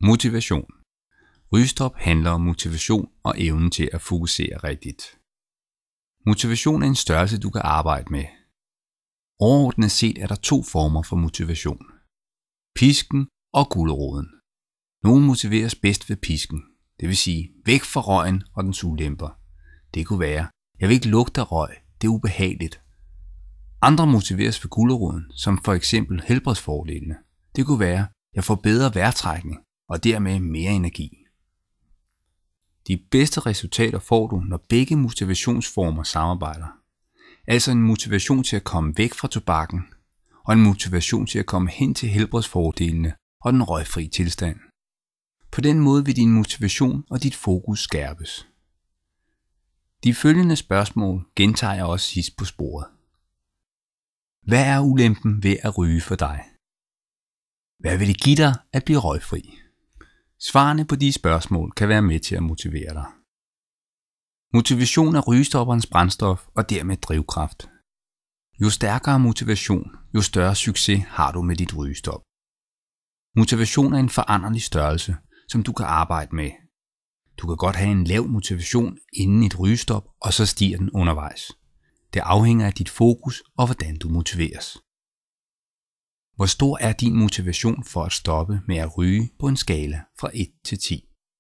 Motivation. Rygestop handler om motivation og evnen til at fokusere rigtigt. Motivation er en størrelse, du kan arbejde med. Overordnet set er der 2 former for motivation. Pisken og guleroden. Nogle motiveres bedst ved pisken, det vil sige væk fra røgen og dens ulemper. Det kunne være, jeg vil ikke lugte af røg, det er ubehageligt. Andre motiveres ved guleroden, som for eksempel helbredsfordelene. Det kunne være, jeg får bedre vejrtrækning og dermed mere energi. De bedste resultater får du, når begge motivationsformer samarbejder. Altså en motivation til at komme væk fra tobakken, og en motivation til at komme hen til helbredsfordelene og den røgfri tilstand. På den måde vil din motivation og dit fokus skærpes. De følgende spørgsmål gentager jeg også sidst på sporet. Hvad er ulempen ved at ryge for dig? Hvad vil det give dig at blive røgfri? Svarene på de spørgsmål kan være med til at motivere dig. Motivation er rygestopperens brændstof og dermed drivkraft. Jo stærkere motivation, jo større succes har du med dit rygestop. Motivation er en foranderlig størrelse, som du kan arbejde med. Du kan godt have en lav motivation inden et rygestop, og så stiger den undervejs. Det afhænger af dit fokus og hvordan du motiveres. Hvor stor er din motivation for at stoppe med at ryge på en skala fra 1 til 10?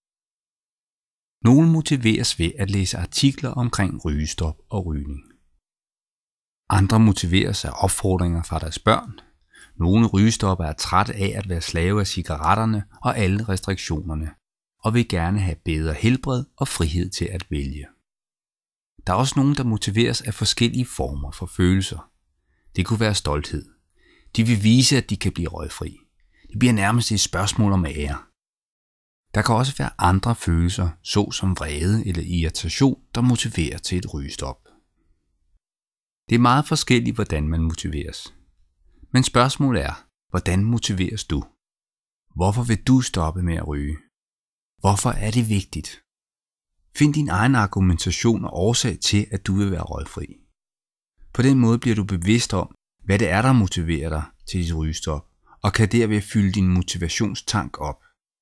Nogle motiveres ved at læse artikler omkring rygestop og rygning. Andre motiveres af opfordringer fra deres børn. Nogle rygestopper er trætte af at være slave af cigaretterne og alle restriktionerne, og vil gerne have bedre helbred og frihed til at vælge. Der er også nogen, der motiveres af forskellige former for følelser. Det kunne være stolthed. De vil vise, at de kan blive røgfri. Det bliver nærmest et spørgsmål om ære. Der kan også være andre følelser, såsom vrede eller irritation, der motiverer til et rygestop. Det er meget forskelligt, hvordan man motiveres. Men spørgsmålet er, hvordan motiveres du? Hvorfor vil du stoppe med at ryge? Hvorfor er det vigtigt? Find din egen argumentation og årsag til, at du vil være røgfri. På den måde bliver du bevidst om, hvad det er, der motiverer dig til dit rygestop, og kan derved fylde din motivationstank op.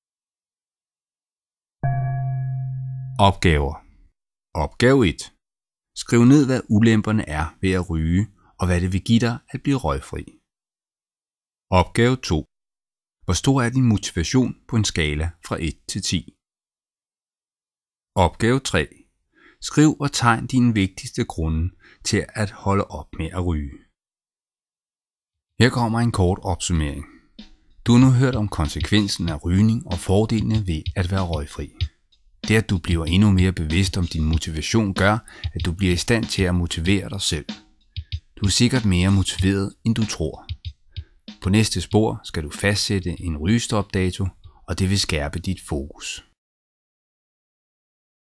Opgaver. Opgave 1. Skriv ned, hvad ulemperne er ved at ryge, og hvad det vil give dig at blive røgfri. Opgave 2. Hvor stor er din motivation på en skala fra 1 til 10? Opgave 3. Skriv og tegn dine vigtigste grunde til at holde op med at ryge. Her kommer en kort opsummering. Du har nu hørt om konsekvensen af rygning og fordelene ved at være røgfri. Det at du bliver endnu mere bevidst om din motivation gør, at du bliver i stand til at motivere dig selv. Du er sikkert mere motiveret, end du tror. På næste spor skal du fastsætte en rygestopdato, og det vil skærpe dit fokus.